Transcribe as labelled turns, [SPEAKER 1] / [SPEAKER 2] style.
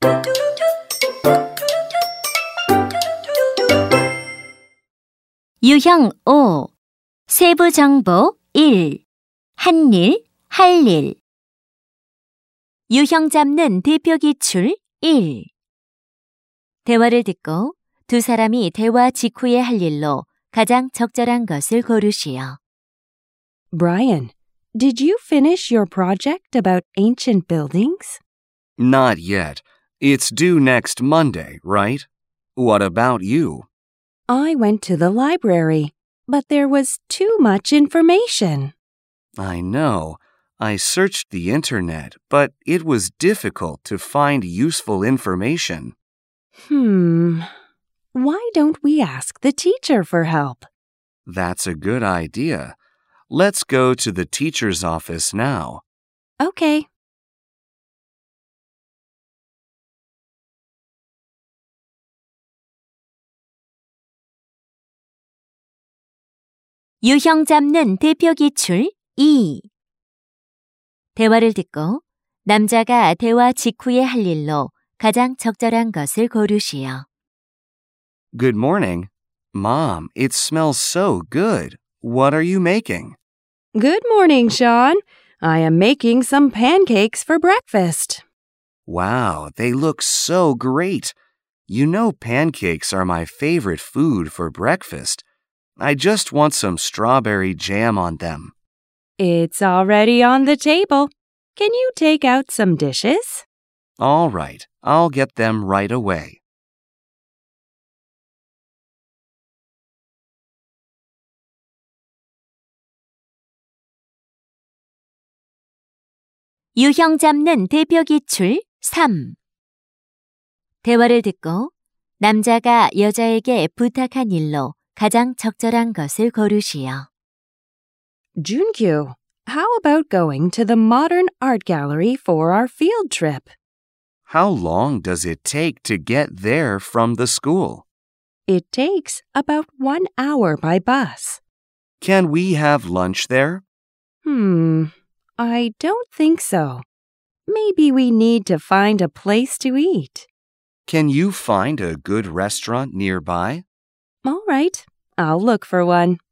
[SPEAKER 1] 유형 5. 세부 정보 1. 한일, 할일. 유형 잡는 대표 기출 1. 대화를 듣고 두 사람이 대화 직후에 할 일로 가장 적절한 것을 고르시오.
[SPEAKER 2] Brian, did you finish your project about ancient buildings?
[SPEAKER 3] Not yet. It's due next Monday, right? What about you?
[SPEAKER 2] I went to the library, but there was too much information.
[SPEAKER 3] I know. I searched the internet, but it was difficult to find useful information.
[SPEAKER 2] Why don't we ask the teacher for help?
[SPEAKER 3] That's a good idea. Let's go to the teacher's office now.
[SPEAKER 2] Okay.
[SPEAKER 1] 유형 잡는 대표 기출 2. 대화를 듣고 남자가 대화 직후에 할 일로 가장 적절한 것을 고르시오.
[SPEAKER 3] Good morning. Mom, it smells so good. What are you making?
[SPEAKER 2] Good morning, Sean. I am making some pancakes for breakfast.
[SPEAKER 3] Wow, they look so great. You know pancakes are my favorite food for breakfast. I just want some strawberry jam on them.
[SPEAKER 2] It's already on the table. Can you take out some dishes?
[SPEAKER 3] All right, I'll get them right away.
[SPEAKER 1] 유형 잡는 대표 기출 3. 대화를 듣고 남자가 여자에게 부탁한 일로 가장 적절한 것을 고르시오.
[SPEAKER 2] Junkyu, how about going to the Modern Art Gallery for our field trip?
[SPEAKER 3] How long does it take to get there from the school?
[SPEAKER 2] It takes about 1 hour by bus.
[SPEAKER 3] Can we have lunch there?
[SPEAKER 2] I don't think so. Maybe we need to find a place to eat.
[SPEAKER 3] Can you find a good restaurant nearby?
[SPEAKER 2] All right, I'll look for one.